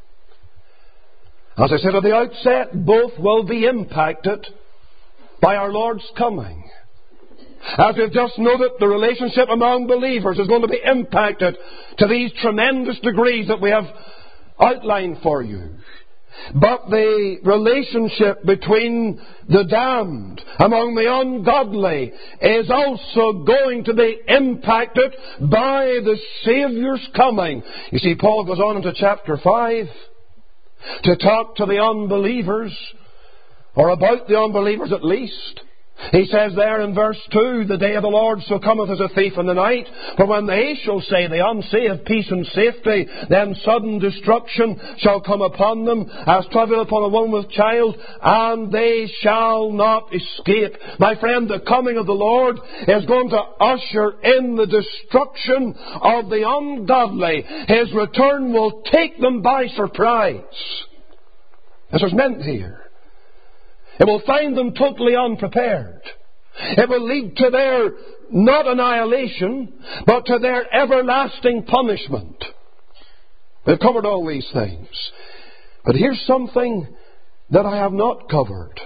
As I said at the outset, both will be impacted by our Lord's coming. As we've just noted, the relationship among believers is going to be impacted to these tremendous degrees that we have outlined for you. But the relationship between the damned among the ungodly is also going to be impacted by the Saviour's coming. You see, Paul goes on into chapter 5 to talk to the unbelievers, or about the unbelievers at least. He says there in verse 2, the day of the Lord so cometh as a thief in the night. For when they shall say, the unsaved, peace and safety, then sudden destruction shall come upon them, as travail upon a woman with child, and they shall not escape. My friend, the coming of the Lord is going to usher in the destruction of the ungodly. His return will take them by surprise. This is meant here. It will find them totally unprepared. It will lead to their, not annihilation, but to their everlasting punishment. We've covered all these things. But here's something that I have not covered.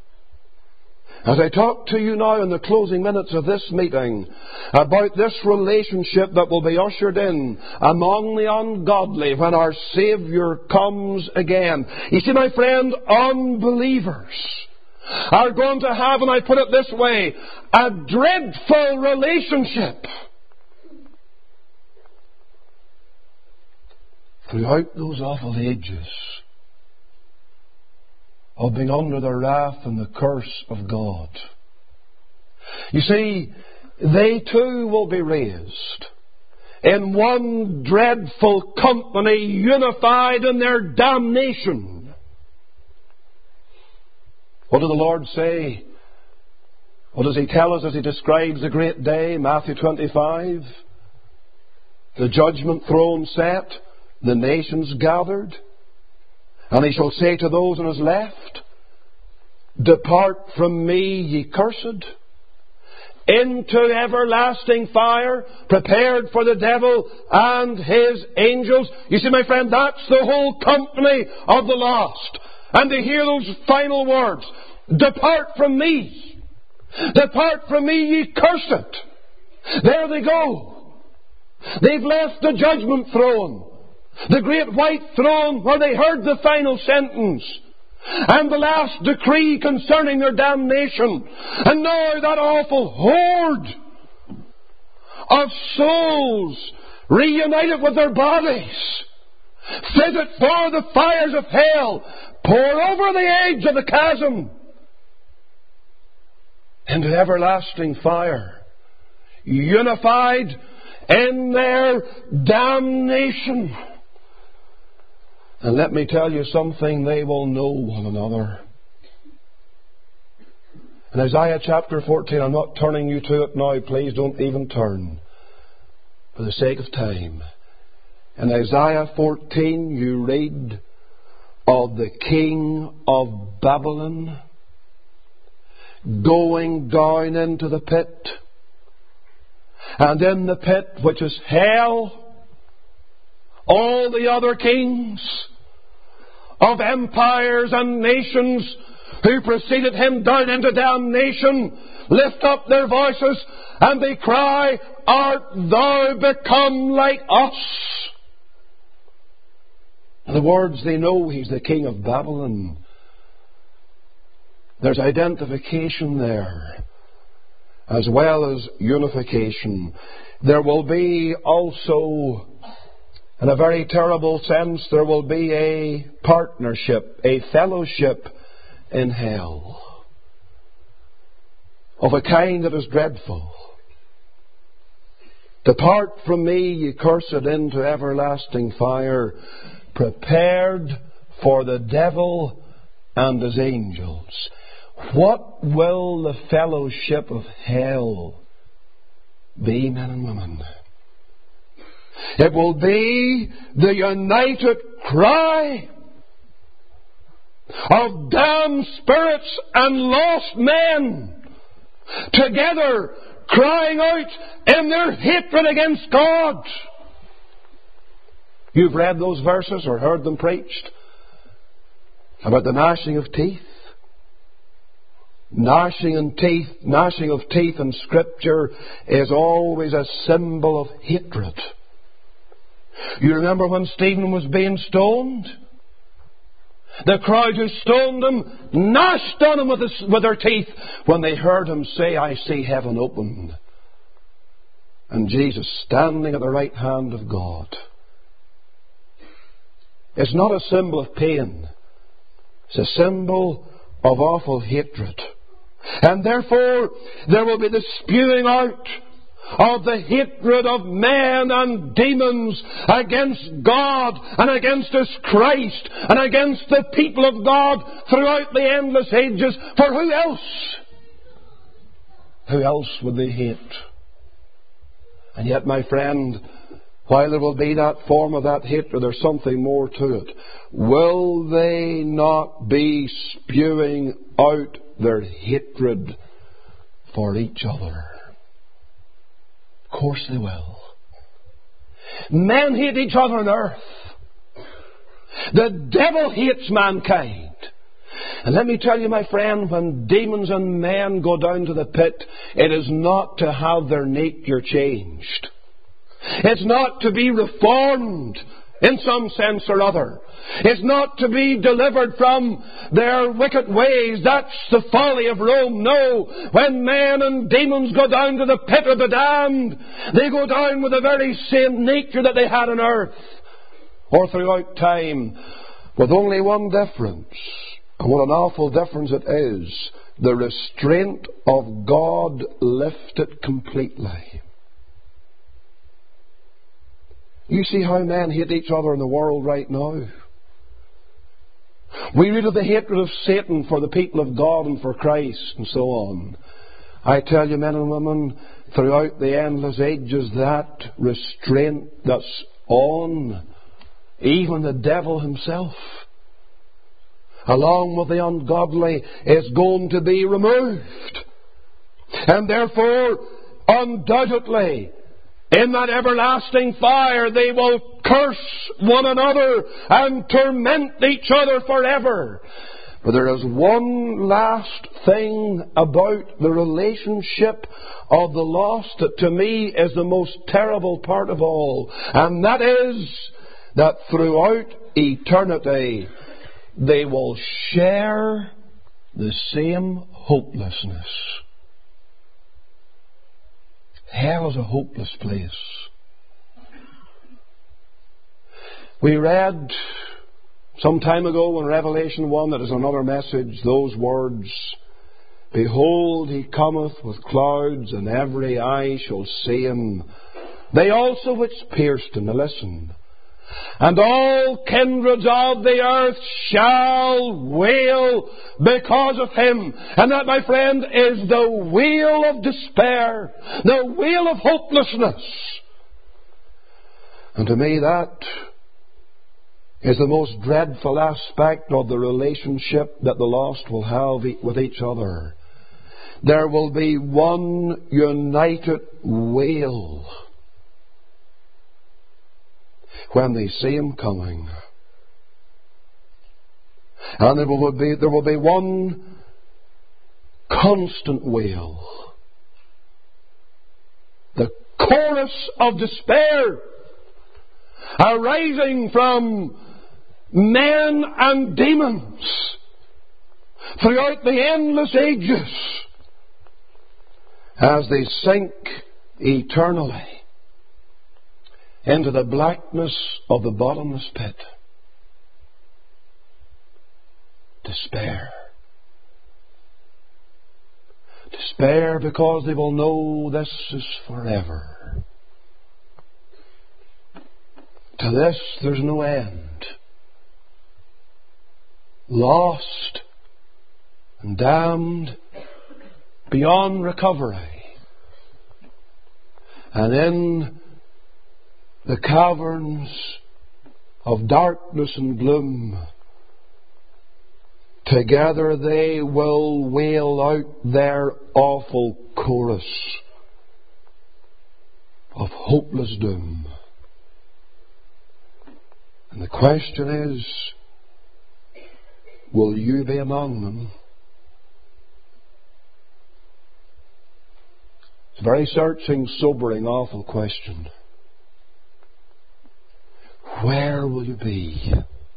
As I talk to you now in the closing minutes of this meeting about this relationship that will be ushered in among the ungodly when our Saviour comes again. You see, my friend, unbelievers are going to have, and I put it this way, a dreadful relationship throughout those awful ages of being under the wrath and the curse of God. You see, they too will be raised in one dreadful company, unified in their damnation. What did the Lord say? What does He tell us as He describes the great day? Matthew 25. The judgment throne set, the nations gathered. And He shall say to those on His left, Depart from me, ye cursed, into everlasting fire, prepared for the devil and his angels. You see, my friend, that's the whole company of the lost. And to hear those final words, Depart from me. Depart from me, ye cursed. There they go. They've left the judgment throne, the great white throne where they heard the final sentence and the last decree concerning their damnation. And now that awful horde of souls reunited with their bodies, fit it for the fires of hell, pour over the edge of the chasm into everlasting fire, unified in their damnation. And let me tell you something, they will know one another. In Isaiah chapter 14, I'm not turning you to it now. Please don't even turn for the sake of time. In Isaiah 14, you read of the king of Babylon going down into the pit. And in the pit, which is hell, all the other kings of empires and nations who preceded him down into damnation lift up their voices and they cry, "Art thou become like us?" In other words, they know he's the king of Babylon. There's identification there, as well as unification. There will be also, in a very terrible sense, there will be a partnership, a fellowship in hell, of a kind that is dreadful. "Depart from me, ye cursed, into everlasting fire, prepared for the devil and his angels." What will the fellowship of hell be, men and women? It will be the united cry of damned spirits and lost men together crying out in their hatred against God. You've read those verses or heard them preached about the gnashing of teeth. Gnashing of teeth in Scripture is always a symbol of hatred. You remember when Stephen was being stoned? The crowd who stoned him gnashed on him with their teeth when they heard him say, "I see heaven open," and Jesus standing at the right hand of God. It's not a symbol of pain. It's a symbol of awful hatred. And therefore, there will be the spewing out of the hatred of men and demons against God and against His Christ and against the people of God throughout the endless ages. For who else? Who else would they hate? And yet, my friend, while there will be that form of that hatred, there's something more to it. Will they not be spewing out their hatred for each other? Of course they will. Men hate each other on earth. The devil hates mankind. And let me tell you, my friend, when demons and men go down to the pit, it is not to have their nature changed. It's not to be reformed in some sense or other. It's not to be delivered from their wicked ways. That's the folly of Rome. No, when men and demons go down to the pit of the damned, they go down with the very same nature that they had on earth or throughout time, with only one difference. And what an awful difference it is. The restraint of God lifted completely. You see how men hate each other in the world right now. We read of the hatred of Satan for the people of God and for Christ and so on. I tell you, men and women, throughout the endless ages, that restraint that's on even the devil himself, along with the ungodly, is going to be removed. And therefore, undoubtedly, in that everlasting fire, they will curse one another and torment each other forever. But there is one last thing about the relationship of the lost that to me is the most terrible part of all. And that is that throughout eternity, they will share the same hopelessness. Hell is a hopeless place. We read some time ago in Revelation 1, that is another message, those words, "Behold, He cometh with clouds, and every eye shall see Him. They also which pierced Him," now listen, And all kindreds of the earth shall wail because of him. And that, my friend, is the wail of despair, the wail of hopelessness. And to me that is the most dreadful aspect of the relationship that the lost will have with each other. There will be one united wail when they see him coming. And there will be one constant wail. The chorus of despair arising from men and demons throughout the endless ages as they sink eternally into the blackness of the bottomless pit. Despair. Despair because they will know this is forever. To this there's no end. Lost and damned beyond recovery. And in the caverns of darkness and gloom, together they will wail out their awful chorus of hopeless doom. And the question is, will you be among them? It's a very searching, sobering, awful question. Where will you be?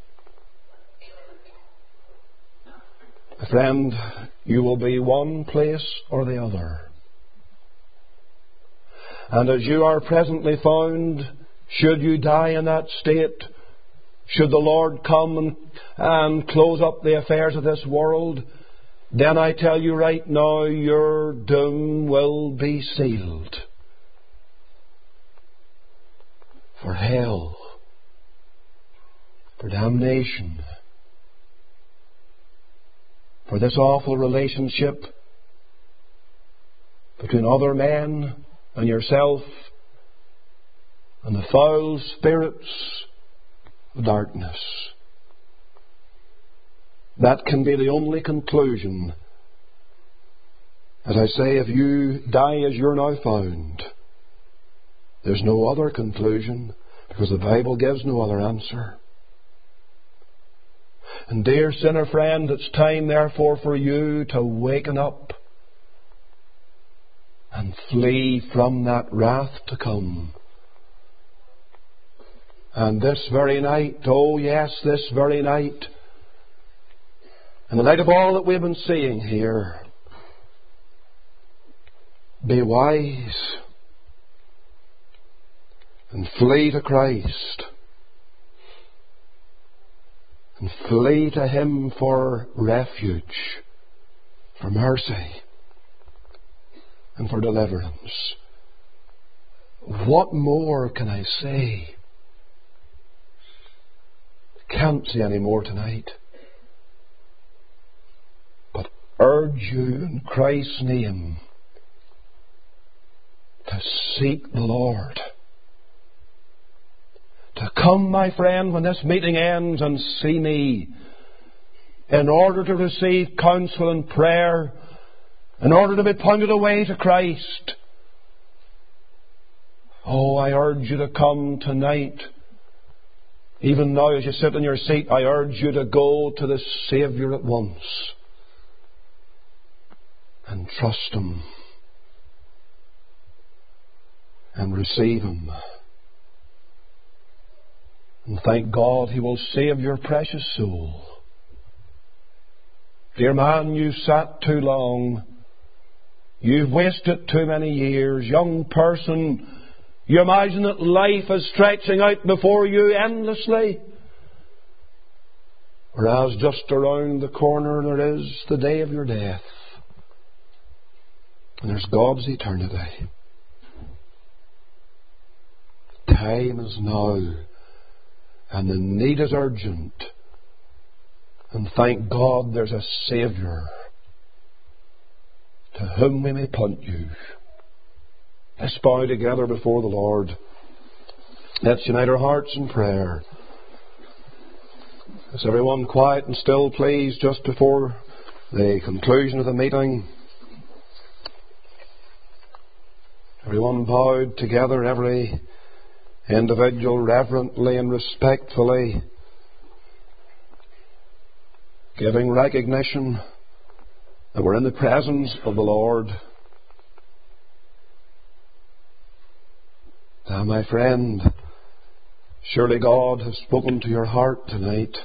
My friend, you will be one place or the other. And as you are presently found, should you die in that state, should the Lord come and close up the affairs of this world, then I tell you right now, your doom will be sealed for hell, for damnation, for this awful relationship between other men and yourself and the foul spirits of darkness. That can be the only conclusion. As I say, if you die as you're now found, there's no other conclusion, because the Bible gives no other answer. And dear sinner friend, it's time therefore for you to waken up and flee from that wrath to come. And this very night, oh yes, this very night, in the light of all that we've been seeing here, be wise and flee to Christ and flee to Him for refuge, for mercy and for deliverance. What more can I say? Can't say any more tonight. But urge you in Christ's name to seek the Lord. To come, my friend, when this meeting ends and see me, in order to receive counsel and prayer, in order to be pointed away to Christ. Oh, I urge you to come tonight. Even now, as you sit in your seat, I urge you to go to the Saviour at once and trust Him and receive Him. And thank God He will save your precious soul. Dear man, you've sat too long. You've wasted too many years. Young person, you imagine that life is stretching out before you endlessly. Whereas just around the corner there is the day of your death. And there's God's eternity. Time is now and the need is urgent. And thank God there's a Saviour to whom we may point you. Let's bow together before the Lord. Let's unite our hearts in prayer. Is everyone quiet and still, please, just before the conclusion of the meeting? Everyone bowed together, every individual reverently and respectfully, giving recognition that we're in the presence of the Lord. Now, my friend, surely God has spoken to your heart tonight.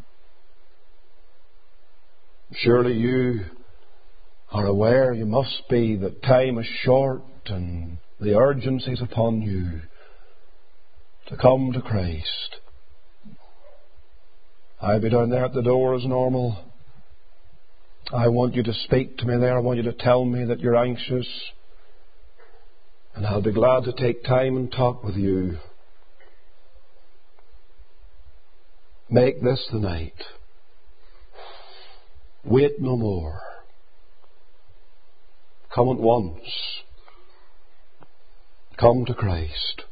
Surely you are aware, you must be, that time is short and the urgency is upon you to come to Christ. I'll be down there at the door as normal. I want you to speak to me there. I want you to tell me that you're anxious. And I'll be glad to take time and talk with you. Make this the night. Wait no more. Come at once. Come to Christ.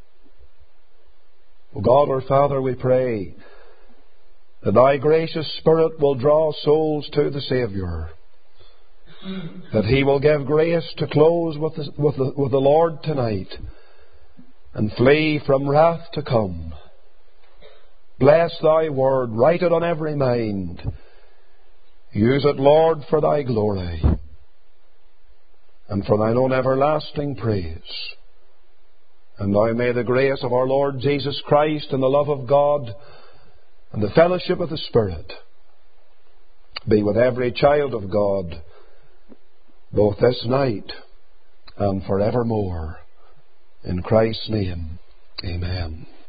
O God our Father, we pray that Thy gracious Spirit will draw souls to the Saviour, that He will give grace to close with the Lord tonight and flee from wrath to come. Bless Thy word, write it on every mind. Use it, Lord, for Thy glory and for Thine own everlasting praise. And now may the grace of our Lord Jesus Christ and the love of God and the fellowship of the Spirit be with every child of God, both this night and forevermore. In Christ's name, amen.